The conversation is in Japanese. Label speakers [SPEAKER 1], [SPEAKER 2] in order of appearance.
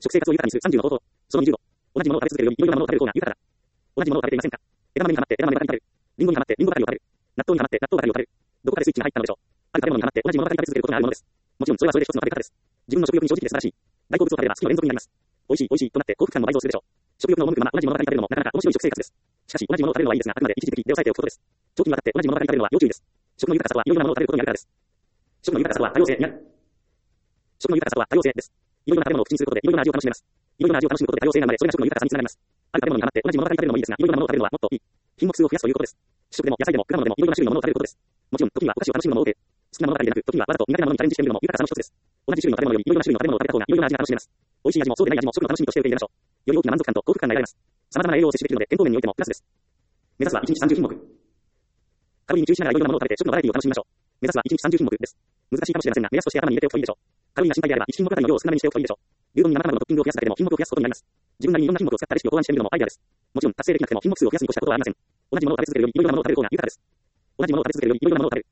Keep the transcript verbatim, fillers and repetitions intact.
[SPEAKER 1] 食生活を豊かにするさんじゅうの方法。そのにじゅうご。同じものを食べ続けるよりいろいろなものを食べる方が豊かだ。同じものを食べていませんか？枝豆にハマって枝豆ばかり食べる。リンゴにハマってリンゴばかりを食べる。納豆にハマって納豆ばかりを食べる。どこかでスイッチが入ったのでしょう。ある食べ物にハマって同じものばかり食べ続けることがあるものです。もちろんそれはそれで一つの食べ方です。自分の食欲に正直で素晴らしい。大好物を食べれば好きの連続になります。美味しい美味しいとなって幸福感も倍増するでしょう。食欲の赴くまま同じものばかり食べるのもなかなか面白い食生活です。しかし同じものを食べるのはいいですが、あくまで一時的で抑えておくことです。長期にわたって同じものばかり食べるのは要注意です。食の豊かさとはいろいろなものを食べることにあるからです。食の豊かさとは多様性にある。食の豊かさとは多様性です。いろいろな食べ物を口にすることでいろいろな味を楽しめます。いろいろな味を楽しむことで多様性が生まれ、それが食の豊かさにつながります。ある食べ物にハマって同じものばかり食べるのもいいですが、いろいろなものを食べるのはもっといい。品目数を増やすということです。主食でも野菜でも果物でもいろいろな種類のものを食べることです。もちろん時にはお菓子を楽しむのも多く、好きなものばかりでなく、時にはわざと苦手なものにチャレンジしてみるのも豊かさの一つです。同じ種類の食べ物よりいろいろな種類の食べ物を食べた方がいろいろな味が楽しめます。美味しい味もそうでない味も食の楽しみとして受け入れましょう。より大きな満足感と幸福感が得られます。様々な栄養を摂取できるので健康面においてもプラスです。目指すはいちにちさんじゅう品目。カロリーに注意しながらいろいろなものを食べて食のバラエティを楽しみましょう。目指すはいちにちさんじゅう品目です。難しいかもしれませんが、目安として頭に入れておくといいでしょう。カロリーが心配であればいち品目あたりの量を少なめにしておくといいでしょう。牛丼に生卵のトッピングを増やすだけでも品目を増やすことになります。自分なりにいろんな品目を使ったレシピを考案してみるのもアイデアです。もちろん達成できなくても品目数を増やすに越したことはありません。同じものを食べ続けるよりいろいろなものを食べる方が豊かです。同じものを食べ続けるよりいろいろなものを食べる。